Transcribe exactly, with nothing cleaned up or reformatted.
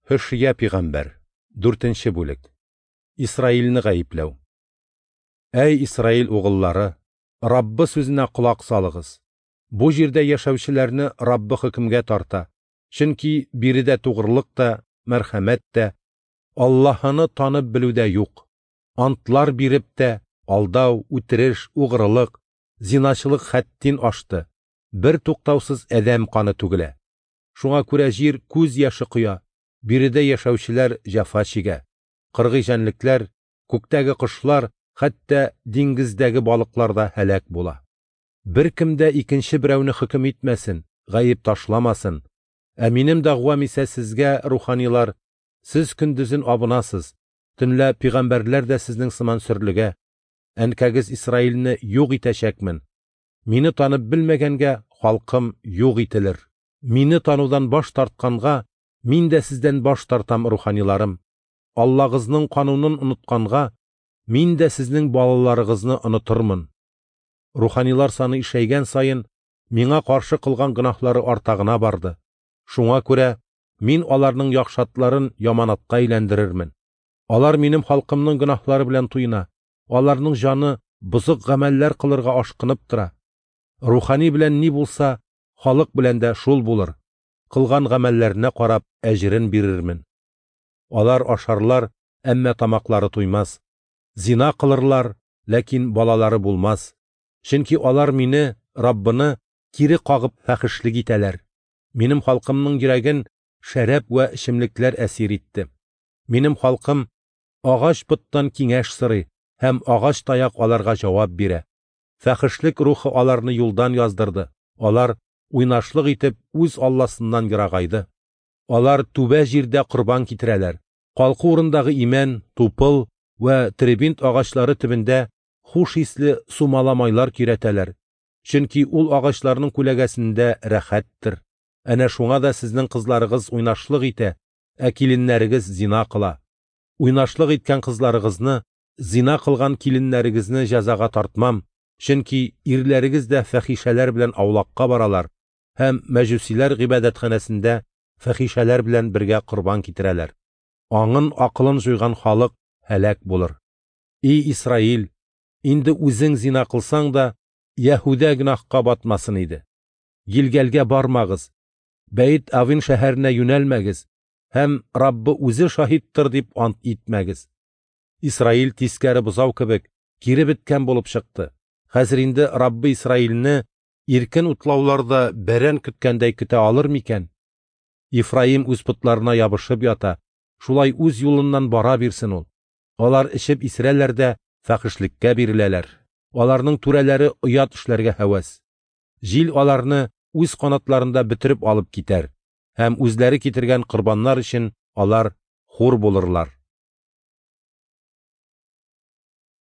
Хөшия пигамбәр. Дүртенче бүлек. Исраилне гаепләү. Әй Исраил угыллары, Раббы сүзенә колак салыгыз. Бу җирдә яшәүчеләрне Раббы хөкемгә тарта. Чөнки биредә тугрылык та, мәрхәмәт тә, Аллаһыны танып белүдә юк. Антлар биреп тә, алдау, үтереш, угрылык, зиначылык хәттин ашты. Бер туктаусыз әдәм каны түгелә. Шуңа күрә җир күз яшы куя. Биредә яшәүчеләр җәфа чигә. Кыргый җәнлекләр, күктәге кошлар, хәтта диңгездәге балыклар да һәлак була. Бер кем дә икенче берәүне хөкем итмәсен, гаеп ташламасын. Ә минем дәгъвам исә сезгә, руханилар, сез көндезен абынасыз, төнлә пигамбәрләр дә сезнең сыман сөрлегә. Әнкәгез Исраилне юк итәчәкмен. Мине танып белмәгәнгә халкым юк ителер. Мине танудан баш тартканга, мин дә сездән баш тартам, руханиларым. Аллагызның канунын онытканга, мин дә сезнең балаларыгызны онытырмын. Руханилар саны ишәйгән сайын, миңа каршы кылган гөнаһлары артагына барды. Шуңа күрә мин аларның яхшатларын яманатка әйләндерермен. Алар минем халкымның гөнаһлары белән туйна. Аларның җаны бузык гамәлләр кылырга ашкынып тора. Рухани белән ни булса, халык белән дә шул булыр. Кылган гамәлләренә карап әҗрен бирермен. Алар ашарлар, әмма тамаклары туймас. Зина кылырлар, ләкин балалары булмас. Чөнки алар мине, Раббыны, кире кагып фәхешлек итәләр. Минем халкымның йөрәген шәраб вә эчемлекләр әсир итте. Минем халкым агач пыттан киңәш сорый, һәм агач таяк аларга җавап бирә. Фәхешлек рухы аларны юлдан яздырды. Алар уйнашлык итеп үз Алласыннан ерагайды. Алар түбә җирдә корбан китерәләр. Калку урындагы имән, тупыл вә требинт агачлары төбендә хуш исле сумаламайлар киретәләр. Чөнки ул агачларның күләгәсендә рәхәттер. Әнә шуңа да сезнең кызларыгыз уйнашлык итә, ә киленнәрегез зина кыла. Уйнашлык иткән кызларыгызны, зина кылган киленнәрегезне җәзага тартмам, чөнки ирләрегез дә фәхишәләр белән аулакка баралар, һәм мәҗүсиләр гыйбадәтханәсендә фәхишәләр белән бергә корбан китерәләр. Аңын, акылын җуйган халык һәлак булыр. И Исраил, инде үзең зина кылсаң да, Яһүдә гөнаһка батмасын иде. Гилгәлгә бармагыз, Бәйт Авин шәһәренә юнәлмәгез, һәм Раббы үзе шаһиттыр дип ант итмәгез. Исраил тискәре бозау кебек кире беткән булып чыкты. Хәзер инде Раббы Исраилне иркен утлауларда бәрән көткәндәй көтә алыр микән? Ифраим үз пытларына ябышып ята, шулай үз юлыннан бара бирсен ул. Алар эчеп исерәләр дә фәхишлеккә биреләләр. Аларның түрәләре оят эшләргә һәвәс. Җил аларны үз канатларында бетереп алып китәр, һәм үзләре китергән корбаннар өчен алар хур булырлар.